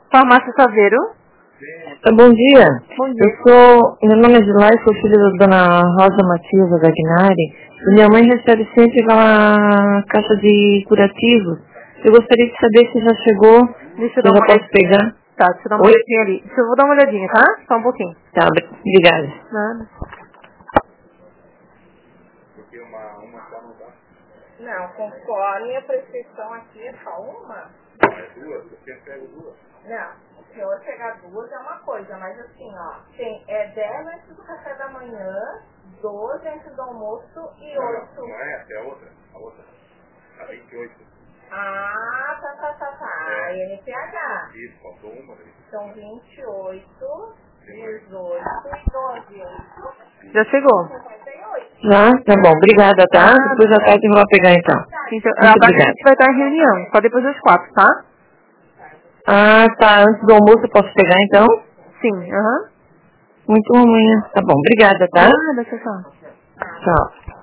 Farmácia Saveiro. Bom dia. Bom dia. Meu nome é Gilai, sou filha da dona Rosa Matias Gagnari. E minha mãe recebe sempre aquela caixa de curativos. Eu gostaria de saber se já chegou, Deixa eu se dar eu uma já posso olhadinha. pegar. Tá, deixa eu dar uma Oi? olhadinha ali. Eu vou dar uma olhadinha, tá? Só um pouquinho. Tá, obrigada. Nada. Não, conforme a prescrição aqui é só uma. Não, é duas, você pega duas. Não, o senhor pegar duas é uma coisa, mas assim, ó, tem 10 antes do café da manhã, 12 antes do almoço e 8. Não é essa, é a outra. A outra. A 28. Ah, tá. É. NPH. Isso, faltou uma. Né? São 28, 18 e 12. Já chegou. 58. Já? Tá bom, obrigada, tá? Ah, Depois da tarde eu vou lá pegar então. Então, Muito a parte obrigada. vai estar em reunião. Só depois das 4, tá? Ah, tá. Antes do almoço eu posso pegar então? Sim, aham. Muito amanhã. Tá bom, obrigada, tá? Nada, tchau. Tchau.